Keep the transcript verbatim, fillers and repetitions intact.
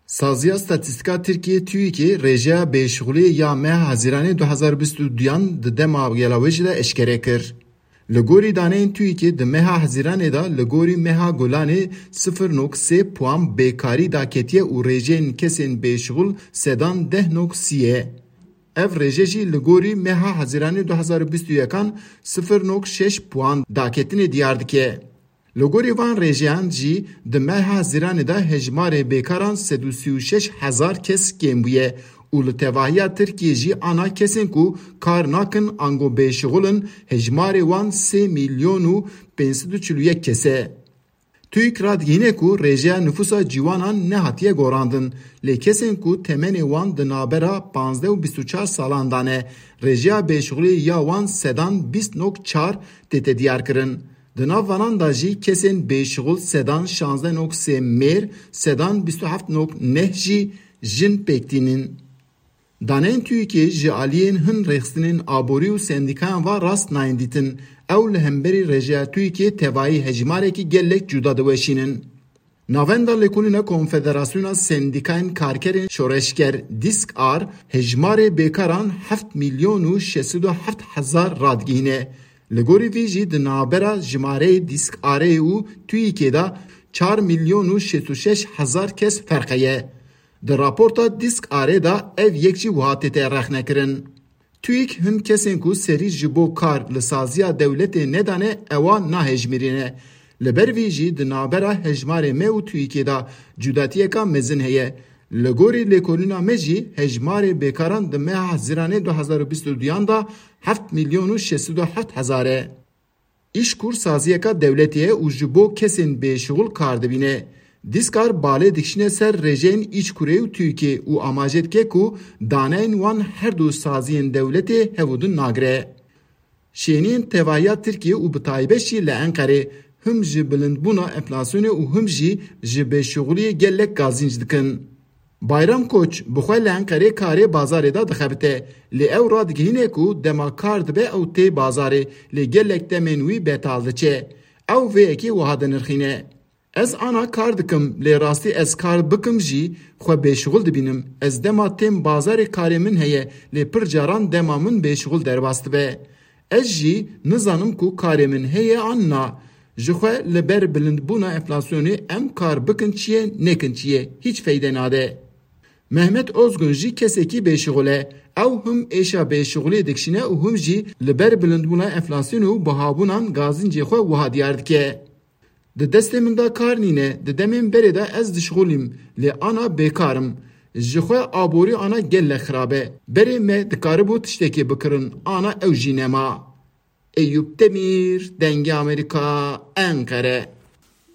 Saziya Statistika Türkiye TÜİK'i reja beşğulî ya me Haziranê du hezar bîst û duyan di dema gela jî de eşkere kir. Li gorî daneyên TÜİKê di meha Haziranê da li gorî meha Golanê sıfır nokta sê puan bêkarî daketiye û rêjeyên kesên bêşğul sedan deh nokta sî ye. Ev rêje jî li gorî meha Haziranê du hezar bîst û yekan sıfır nokta şeş puan daketinê diyar dike. Li gorî van rêjeyan jî di meha Haziranê da hejmarê bêkaran sed û sî û şeş hezar kes kêm bûye û li tevahiya Tirkiye jî ana kesên ku kar nakin ango bêşğulin hejmarê wan sê milyon û pênc sed û çil û yek kes e. TÜİK radiyîne ku rêjeya nüfusa ciwanan nehatiye gorandin, lê kesên ku temenê wan di navbera panzdeh û bîst û çar salan dane, rêjeya bêşğulî ya wan sedan bîst nokta çar tê diyar kirin. Di nav vanan da jî kesên bêşğul sedan şanzdeh nokta sê mêr, sedan bîst û heft nokta neh jî jin pêktînin. Daneyên TÜİKê ji aliyên hin rêxistinên aborî û sendîkayan wa rast nayên dîtin, ew li hemberî rêjeya TÜİKê tevahî hejmarekî gelek cuda diweşînin. Navenda Lêkolîna Konfederasyona Sendîkayên Karkerên Şoreşger Disk-ar hejmarê bêkaran heft milyon û şeş sed û heft hezar radgihîne. Li gorî vî jî di navbera jimareyê Disk-arê û TÜİKê da çar milyon û şêst û şeş hezar kes ferq heye. Di raporta Disk-arê da ev yek jî wiha tê rexnekirin. TÜİK hin kesên ku serî ji bo kar li saziya dewletê nedane ewa nahejmirîne. Li ber vî jî di navbera hejmarê me û TÜİKê da cudatiyeka mezin heye. Li gorî lêkolîna me jî hejmarê bêkaran di meha Haziranê du hezar bîst û duyan da heft milyon û şeş sed û heft hezar e. İşkur saziyeka dewletê ye û ji bo kesên bêşğul kar dibîne. Disk-ar balê dikişine ser rêjeyên İçkurê û TÜİKê û amaje dike ku daneyên wan her du saziyên dewletê hevûdin nagire. Şêniyên tevahiya Tirkiye û bi taybet jî li Enqerê him ji bilindbûna enflasyonê û him jî ji bêşğuliyê gelek gazînc dikin. Bayram Koç bi xwe li Enqerê karê bazarê da dixebite, lê ew radigihîne ku dema kar dibe ew tê bazarê, lê gelek demên wî betal diçe. Ew vê yekê wiha dinirxîne. Ez ana kar dikim, lê rastî ez kar bikim jî xwe bêşğul dibînim. Ez dema têm bazarê karê min heye, lê pir caran dema min bêşğul derbas dibe. Ez jî nizanim ku karê min heye an na. Ji xwe li ber bilindbûna enflasyonê em kar bikin çiye nekin çiye, hiç feyde nade. Mehmet Ozgun jî kesekî bêşğul e. Ew him êşa bêşğuliyê dikişine û him jî li ber bilindbûna enflasyonê û bihabûnan gazîncê xwe wiha diyar dike. Di destê min da kar nîne, di demên berê de ez dişxulîm, lê ana bêkarim. Ji xwe aborî ana gelek xirab e. Berê me dikaribû tiştekê bikirin, ana ew jî nema. Eyüp Demir, Dengê Amerika, Enqere.